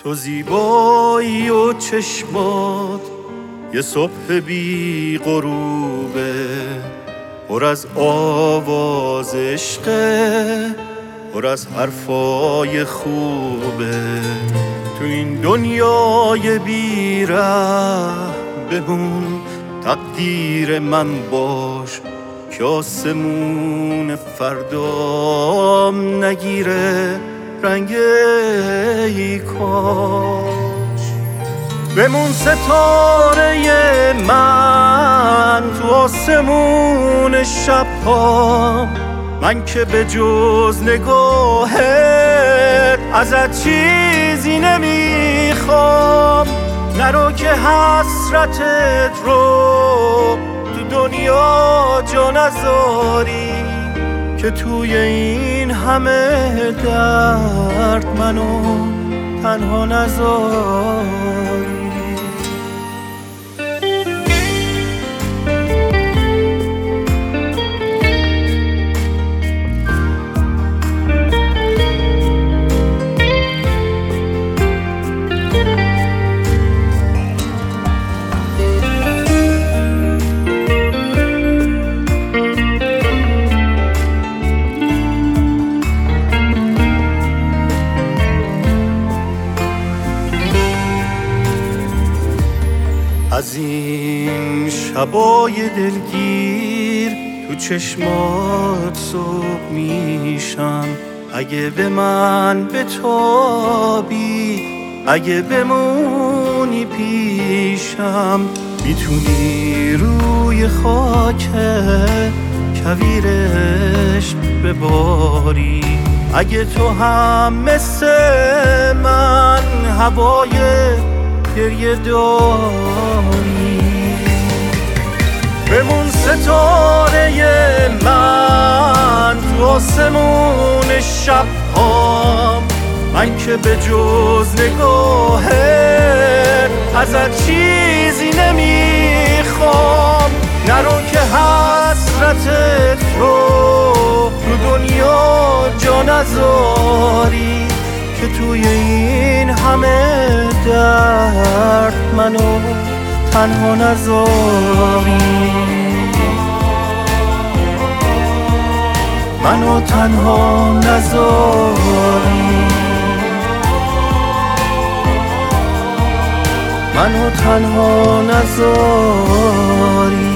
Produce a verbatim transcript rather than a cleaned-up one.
تو زیبایی و چشمات یه صبح بی غروبه، پر از آواز عشقه، پر از حرفای خوبه. تو این دنیای بی ره بمون، تقدیر من باش که آسمون فردام نگیره رنگ ای کاش. بمون ستاره من تو آسمون شب‌هام، من که به جز نگاهت ازت چیزی نمیخوام. نرو که حسرتت رو تو دنیا جا نذاری، که توی این همه درد منو تنها نذاری. از این شبای دلگیر تو چشمات صبح میشم. اگه به من بتابی، اگه بمونی پیشم، میتونی روی خاک کویرش بباری. اگه تو هم مثل من هوای گریه داری، بمون ستاره من تو آسمون شب‌هام، من که به جز نگاهت ازت چیزی نمیخوام. نرو که حسرتت رو تو دنیا جا نذاری، که توی این همه درد منو تنها نذاری. منو تنها نذاری، منو تنها نذاری.